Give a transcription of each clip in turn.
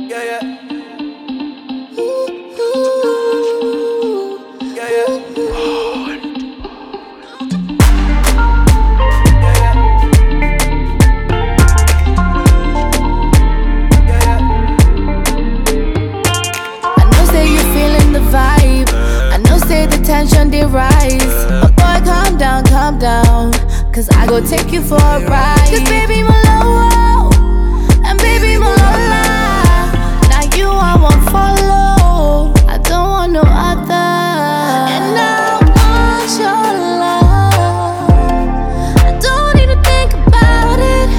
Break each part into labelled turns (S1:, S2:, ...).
S1: Yeah, yeah. Yeah, yeah.
S2: Tension they rise, but boy calm down, cause I go take you for a ride. Cause baby my low, and baby my lola. Now you I won't follow, I don't want no other. And I want your love, I don't need to think about it.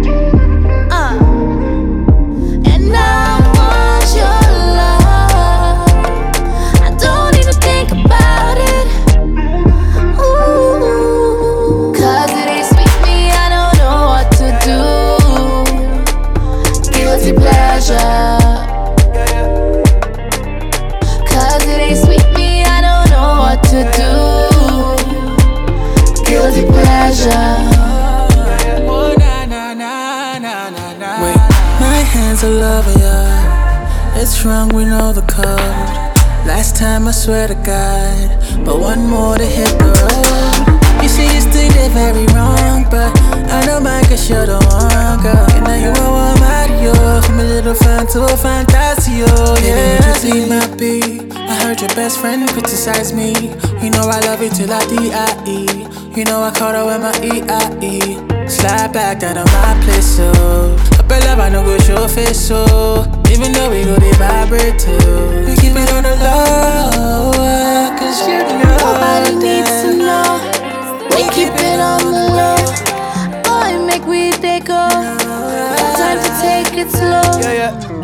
S2: And I want your love, I don't need to think about it. Cause it ain't sweet me, I don't know what to do. Guilty pleasure.
S1: Oh, na na na na na na.
S3: Wait, my hands are loving ya. It's wrong, we know the code. Last time I swear to God, but one more to hit the road. You see this thing they very wrong, but I know mine cause you're the one, girl. And now you know I'm out of you. From a little fan to a fantasio, yeah. Baby, my beat. I heard your best friend criticize me. You know I love you till I die. You know I caught her with my EIE. Slide back down to my place, so up in love, I know go show face, so even though we go, they vibrate too. We keep it on the low, cause you know
S2: nobody needs to know. We keep it on the low. Boy, make we they go. No time to take it slow.
S1: Yeah, yeah.